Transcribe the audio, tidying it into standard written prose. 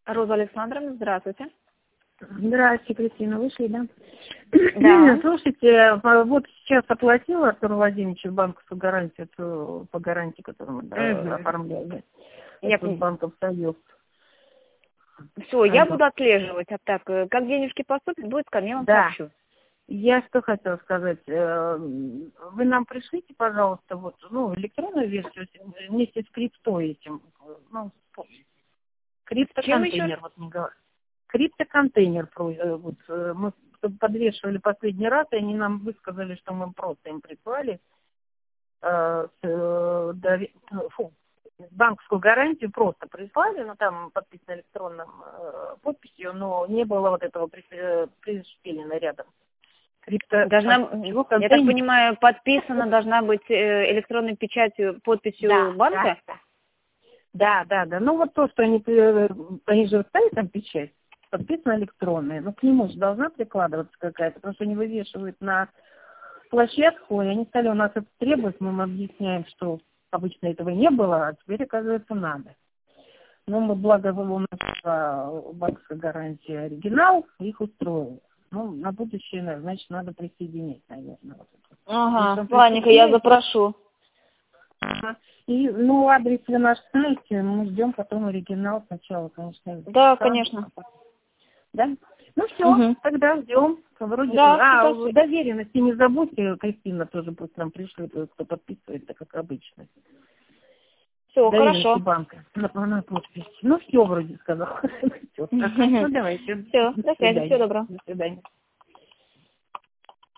Роза Александровна, здравствуйте. Здравствуйте, Кристина, вышли, да? Да. Слушайте, вот сейчас оплатила Артуру Владимировичу банковскую гарантию, по гарантии, которую мы оформляли. Я Это Банков Союз. Все, я буду отслеживать. А так, как денежки поступят, будет ко мне вам сообщу. Я что хотела сказать. Вы нам пришлите, пожалуйста, вот, электронную версию вместе с криптой этим. Криптоконтейнер, вот не говорю. Криптоконтейнер, вот, мы подвешивали последний раз, и они нам высказали, что мы просто им прислали банковскую гарантию, просто прислали, но там подписано электронным подписью, но не было вот этого пришпилено рядом. Я так понимаю, подписана должна быть электронной печатью, подписью банка? Да. Ну вот то, что они же ставят там печать, подписано электронная, но к нему же должна прикладываться какая-то, потому что они вывешивают на площадку, и они стали у нас это требовать, мы им объясняем, что обычно этого не было, а теперь, оказывается, надо. Но мы, благо, у нас банковская гарантия оригинал, их устроили. На будущее, значит, надо присоединить, наверное. Вот это. Ага, ладненько, я запрошу. И, адрес для наш сайт, мы ждем потом оригинал сначала, конечно. Да, конечно. Да? Все, тогда ждем. Вроде доверенности не забудьте, Кристина тоже пусть нам пришлет, кто подписывает, так как обычно. Все, хорошо. Банка на подпись. Все вроде сказал. Все, давайте. Все, до связи, всего доброго. До свидания.